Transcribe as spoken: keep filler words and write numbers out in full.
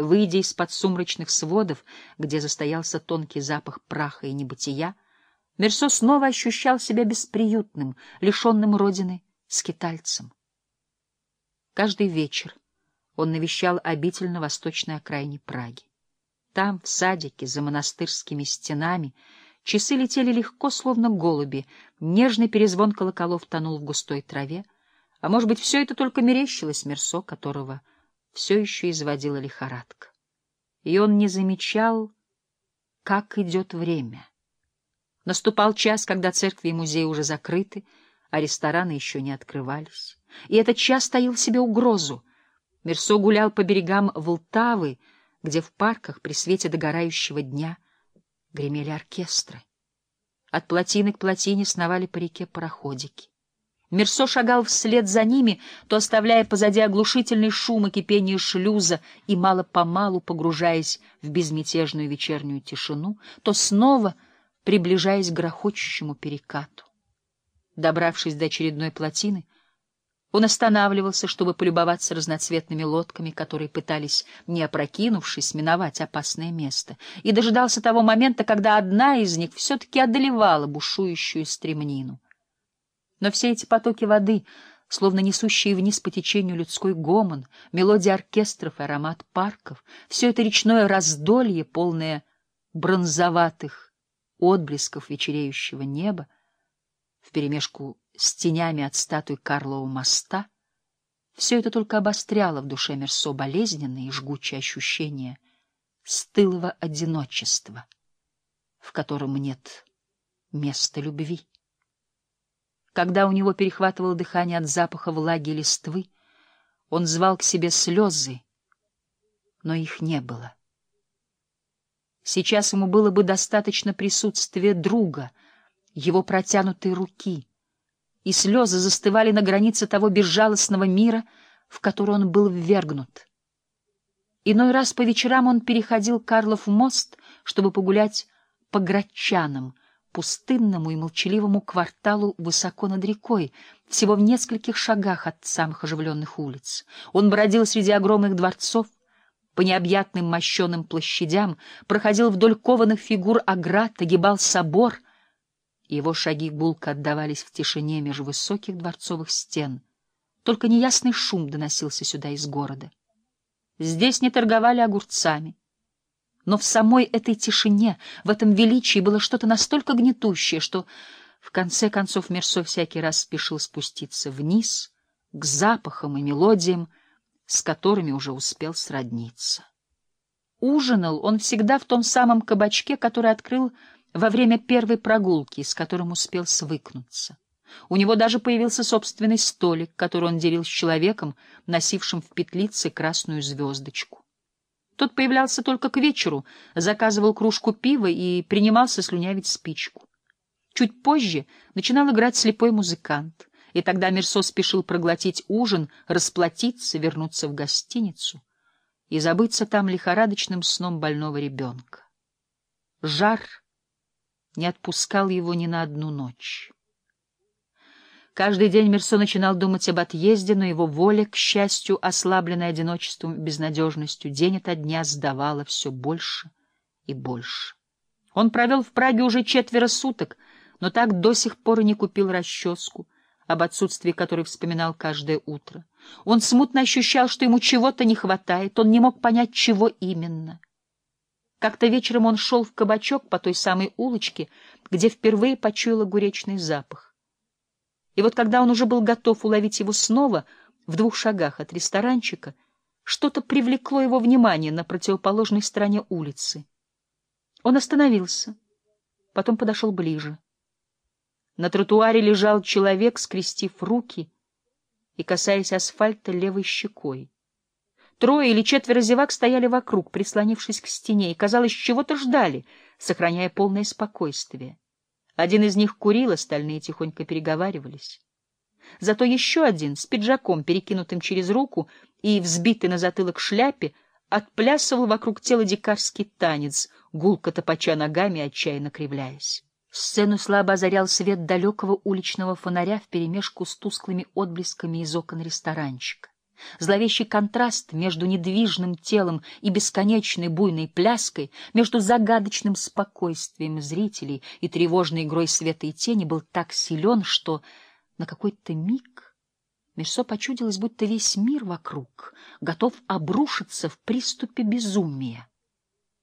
Выйдя из-под сумрачных сводов, где застоялся тонкий запах праха и небытия, Мерсо снова ощущал себя бесприютным, лишенным родины, скитальцем. Каждый вечер он навещал обитель на восточной окраине Праги. Там, в садике, за монастырскими стенами, часы летели легко, словно голуби, нежный перезвон колоколов тонул в густой траве, а может быть, все это только мерещилось Мерсо, которого все еще изводила лихорадка. И он не замечал, как идет время. Наступал час, когда церкви и музеи уже закрыты, а рестораны еще не открывались. И этот час таил в себе угрозу. Мерсо гулял по берегам Волтавы, где в парках при свете догорающего дня гремели оркестры. От плотины к плотине сновали по реке пароходики. Мерсо шагал вслед за ними, то оставляя позади оглушительный шум и кипение шлюза и мало-помалу погружаясь в безмятежную вечернюю тишину, то снова приближаясь к грохочущему перекату. Добравшись до очередной плотины, он останавливался, чтобы полюбоваться разноцветными лодками, которые пытались, не опрокинувшись, миновать опасное место, и дожидался того момента, когда одна из них все-таки одолевала бушующую стремнину. Но все эти потоки воды, словно несущие вниз по течению людской гомон, мелодия оркестров и аромат парков, все это речное раздолье, полное бронзоватых отблесков вечереющего неба, вперемешку с тенями от статуи Карлова моста, все это только обостряло в душе Мерсо болезненные и жгучие ощущения стылого одиночества, в котором нет места любви. Когда у него перехватывало дыхание от запаха влаги и листвы, он звал к себе слезы, но их не было. Сейчас ему было бы достаточно присутствия друга, его протянутой руки, и слезы застывали на границе того безжалостного мира, в который он был ввергнут. Иной раз по вечерам он переходил Карлов мост, чтобы погулять по Градчанам, пустынному и молчаливому кварталу высоко над рекой, всего в нескольких шагах от самых оживленных улиц. Он бродил среди огромных дворцов, по необъятным мощеным площадям, проходил вдоль кованых фигур оград, огибал собор, и его шаги гулко отдавались в тишине меж высоких дворцовых стен. Только неясный шум доносился сюда из города. Здесь не торговали огурцами. Но в самой этой тишине, в этом величии было что-то настолько гнетущее, что в конце концов Мерсо всякий раз спешил спуститься вниз, к запахам и мелодиям, с которыми уже успел сродниться. Ужинал он всегда в том самом кабачке, который открыл во время первой прогулки, с которым успел свыкнуться. У него даже появился собственный столик, который он делил с человеком, носившим в петлице красную звездочку. Тот появлялся только к вечеру, заказывал кружку пива и принимался слюнявить спичку. Чуть позже начинал играть слепой музыкант, и тогда Мерсо спешил проглотить ужин, расплатиться, вернуться в гостиницу и забыться там лихорадочным сном больного ребенка. Жар не отпускал его ни на одну ночь. Каждый день Мерсо начинал думать об отъезде, но его воля, к счастью, ослабленная одиночеством и безнадежностью, день ото дня сдавала все больше и больше. Он провел в Праге уже четверо суток, но так до сих пор и не купил расческу, об отсутствии которой вспоминал каждое утро. Он смутно ощущал, что ему чего-то не хватает, он не мог понять, чего именно. Как-то вечером он шел в кабачок по той самой улочке, где впервые почуял огуречный запах. И вот когда он уже был готов уловить его снова, в двух шагах от ресторанчика, что-то привлекло его внимание на противоположной стороне улицы. Он остановился, потом подошел ближе. На тротуаре лежал человек, скрестив руки и касаясь асфальта левой щекой. Трое или четверо зевак стояли вокруг, прислонившись к стене, и, казалось, чего-то ждали, сохраняя полное спокойствие. Один из них курил, остальные тихонько переговаривались. Зато еще один, с пиджаком, перекинутым через руку и взбитый на затылок шляпе, отплясывал вокруг тела дикарский танец, гулко топача ногами, отчаянно кривляясь. Сцену слабо озарял свет далекого уличного фонаря вперемешку с тусклыми отблесками из окон ресторанчика. Зловещий контраст между недвижным телом и бесконечной буйной пляской, между загадочным спокойствием зрителей и тревожной игрой света и тени был так силен, что на какой-то миг Мирсо почудилось, будто весь мир вокруг готов обрушиться в приступе безумия.